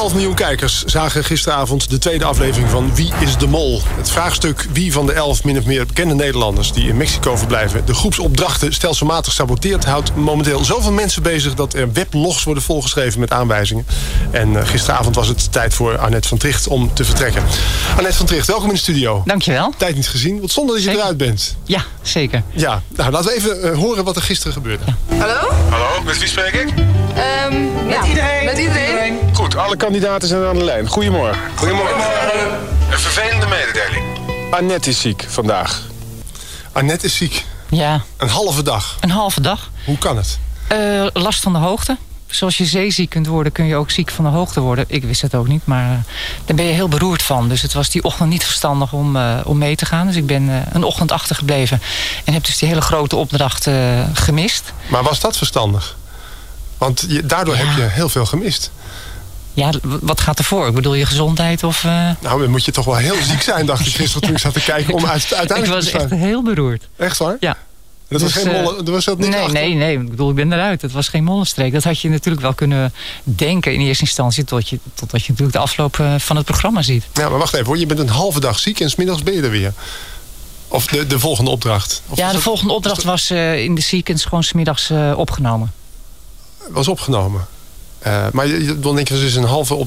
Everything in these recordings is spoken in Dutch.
11 miljoen kijkers zagen gisteravond de tweede aflevering van Wie is de Mol? Het vraagstuk wie van de 11 min of meer bekende Nederlanders die in Mexico verblijven de groepsopdrachten stelselmatig saboteert, houdt momenteel zoveel mensen bezig dat er weblogs worden volgeschreven met aanwijzingen. En gisteravond was het tijd voor Annette van Tricht om te vertrekken. Annette van Tricht, welkom in de studio. Dankjewel. Tijd niet gezien, wat zonde dat je eruit bent. Ja, zeker. Ja, nou laten we even horen wat er gisteren gebeurde. Ja. Hallo? Hallo, met wie spreek ik? Met iedereen. Met iedereen. Goed, alle kandidaten zijn aan de lijn. Goedemorgen. Goedemorgen. Een vervelende mededeling. Annette is ziek vandaag. Annette is ziek. Ja. Een halve dag. Een halve dag. Hoe kan het? Last van de hoogte. Zoals je zeeziek kunt worden, kun je ook ziek van de hoogte worden. Ik wist het ook niet, maar daar ben je heel beroerd van. Dus het was die ochtend niet verstandig om mee te gaan. Dus ik ben een ochtend achtergebleven. En heb dus die hele grote opdracht gemist. Maar was dat verstandig? Want daardoor heb je heel veel gemist. Ja, wat gaat ervoor? Ik bedoel, je gezondheid of... Nou, dan moet je toch wel heel ziek zijn, dacht ik gisteren toen ik zat te kijken om uiteindelijk ik was echt heel beroerd. Echt waar? Ja. Dat was geen molle, er was dat niet achter? Nee. Ik bedoel, ik ben eruit. Het was geen mollenstreek. Dat had je natuurlijk wel kunnen denken in eerste instantie... totdat je natuurlijk de afloop van het programma ziet. Ja, maar wacht even hoor. Je bent een halve dag ziek en 's middags ben je er weer. Of de volgende opdracht. Of ja, de volgende opdracht was in de ziekenhuis gewoon 's middags opgenomen. Was opgenomen. Maar dan denk je, dus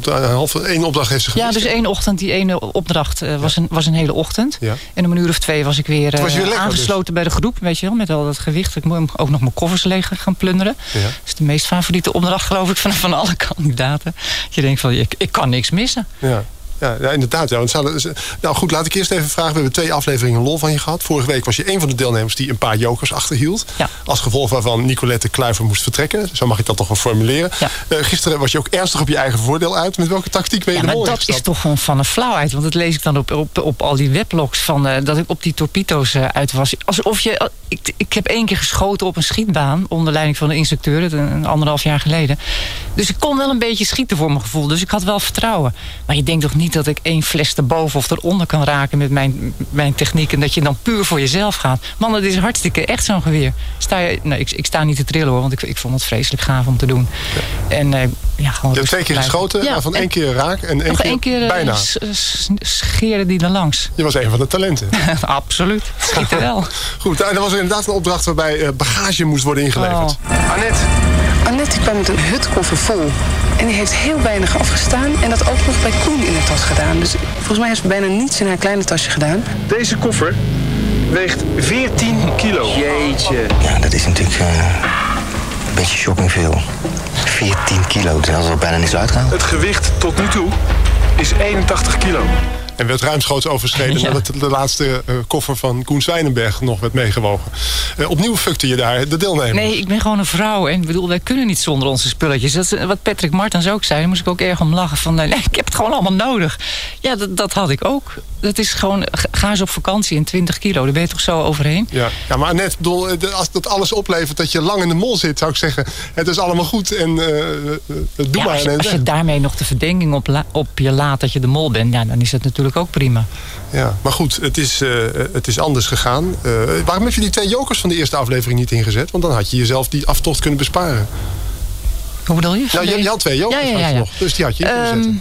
één opdracht heeft ze gemist. Ja, dus één ochtend, die ene opdracht was een hele ochtend. Ja. En om 1 of 2 was ik weer, aangesloten bij de groep. Weet je wel, met al dat gewicht. Ik moet ook nog mijn koffers leeg gaan plunderen. Ja. Dat is de meest favoriete opdracht, geloof ik, van alle kandidaten. Je denkt van, ik kan niks missen. Ja. Ja, inderdaad. Ja. Nou goed, laat ik eerst even vragen. We hebben 2 afleveringen lol van je gehad. Vorige week was je een van de deelnemers die een paar jokers achterhield. Ja. Als gevolg waarvan Nicolette Kluiver moest vertrekken. Zo mag ik dat toch wel formuleren. Ja. Gisteren was je ook ernstig op je eigen voordeel uit. Met welke tactiek ben je de mol ingestapt? Dat is toch van een flauwheid. Want dat lees ik dan op al die weblogs. Dat ik op die torpedo's uit was. Alsof je... Ik heb 1 keer geschoten op een schietbaan. Onder leiding van de instructeur. 1,5 jaar geleden. Dus ik kon wel een beetje schieten voor mijn gevoel. Dus ik had wel vertrouwen. Maar je denkt toch niet dat ik 1 fles erboven of eronder kan raken met mijn techniek. En dat je dan puur voor jezelf gaat. Man, dat is hartstikke echt zo'n geweer. Ik sta niet te trillen hoor. Want ik vond het vreselijk gaaf om te doen. Ja. En gewoon... Je hebt 2 keer geschoten. Ja, van 1 keer raak en 1 keer bijna. Scheren die er langs. Je was een van de talenten. Absoluut. Schieten wel. Goed, en er was inderdaad een opdracht waarbij bagage moest worden ingeleverd. Oh. Annette kwam met een hutkoffer vol. En die heeft heel weinig afgestaan. En dat ook nog bij Koen in de tas gedaan. Dus volgens mij heeft ze bijna niets in haar kleine tasje gedaan. Deze koffer weegt 14 kilo. Jeetje. Ja, dat is natuurlijk een beetje shocking veel. 14 kilo, dat is al bijna niks uitgehaald. Het gewicht tot nu toe is 81 kilo. En werd ruimschoots overschreden nadat de laatste koffer van Koen Zwijnenberg nog werd meegewogen. Opnieuw fukte je daar de deelnemers. Nee, ik ben gewoon een vrouw. En ik bedoel, wij kunnen niet zonder onze spulletjes. Dat is wat Patrick Martens ook zei. Daar moest ik ook erg om lachen. Van, nee, ik heb het gewoon allemaal nodig. Ja, dat had ik ook. Dat is gewoon, ga eens op vakantie in 20 kilo. Daar ben je toch zo overheen? Ja, maar net, als dat alles oplevert dat je lang in de mol zit, zou ik zeggen, het is allemaal goed en doe maar. Als je daarmee nog de verdenking op je laat dat je de mol bent, ja, dan is dat natuurlijk ook prima. Ja, maar goed, het is anders gegaan. Waarom heb je die 2 jokers van de eerste aflevering niet ingezet? Want dan had je jezelf die aftocht kunnen besparen. Hoe bedoel je? Nou, je had 2 jokers nog, dus die had je in kunnen zetten.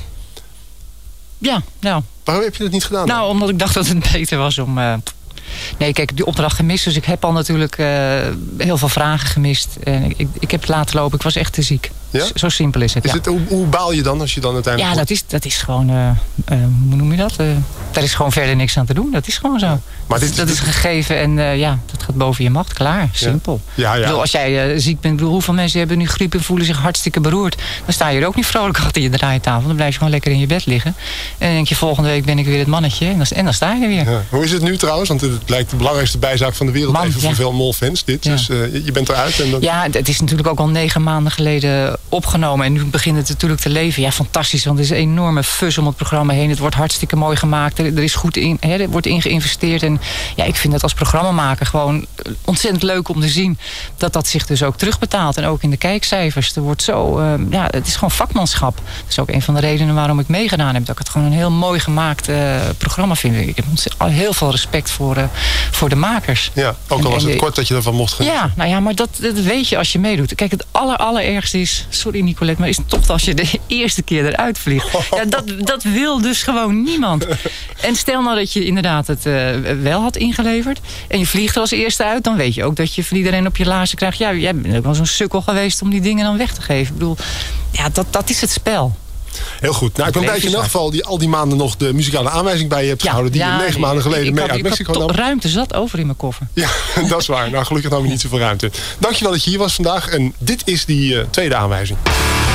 Ja, nou. Waarom heb je dat niet gedaan? Nou, omdat ik dacht dat het beter was om... Nee, kijk, die opdracht gemist. Dus ik heb al natuurlijk heel veel vragen gemist. En ik heb het laten lopen. Ik was echt te ziek. Ja? Zo simpel is het. Hoe baal je dan als je dan uiteindelijk... Ja, dat is gewoon... hoe noem je dat? Daar is gewoon verder niks aan te doen. Dat is gewoon zo. Ja. Maar dat is een gegeven en dat gaat boven je macht. Klaar, simpel. Ja. Ik bedoel, als jij ziek bent, hoeveel mensen hebben nu griep en voelen zich hartstikke beroerd. Dan sta je er ook niet vrolijk achter je draaitafel. Dan blijf je gewoon lekker in je bed liggen. En dan denk je, volgende week ben ik weer het mannetje. En dan sta je er weer. Ja. Hoe is het nu trouwens? Want het lijkt de belangrijkste bijzaak van de wereld. Even voor veel molfans dit. Ja. Dus je bent eruit. En Ja, het is natuurlijk ook al 9 maanden geleden opgenomen. En nu begint het natuurlijk te leven. Ja, fantastisch. Want er is een enorme fus om het programma heen. Het wordt hartstikke mooi gemaakt. Er is goed in, er wordt in geïnvesteerd. En ja, ik vind het als programmamaker gewoon ontzettend leuk om te zien dat zich dus ook terugbetaalt. En ook in de kijkcijfers. Er wordt zo, het is gewoon vakmanschap. Dat is ook een van de redenen waarom ik meegedaan heb. Dat ik het gewoon een heel mooi gemaakt programma vind. Ik heb heel veel respect voor de makers. Ja, ook al was het kort dat je ervan mocht genieten. Ja, nou ja, maar dat weet je als je meedoet. Kijk, het allerergste is sorry Nicolette, maar is het toch als je de eerste keer eruit vliegt. Ja, dat wil dus gewoon niemand. En stel nou dat je inderdaad het wel had ingeleverd en je vliegt er als eerste uit, dan weet je ook dat je van iedereen op je laarzen krijgt. Ja, jij bent ook wel zo'n sukkel geweest om die dingen dan weg te geven. Ik bedoel, ja, dat is het spel. Heel goed. Nou, ik ben blij dat je in elk geval al die maanden nog de muzikale aanwijzing bij je hebt gehouden. Die je 9 maanden geleden mee uit Mexico nam. Ik heb ruimte zat over in mijn koffer. Ja, dat is waar. Nou, gelukkig nam je niet zoveel ruimte. Dankjewel dat je hier was vandaag. En dit is die tweede aanwijzing.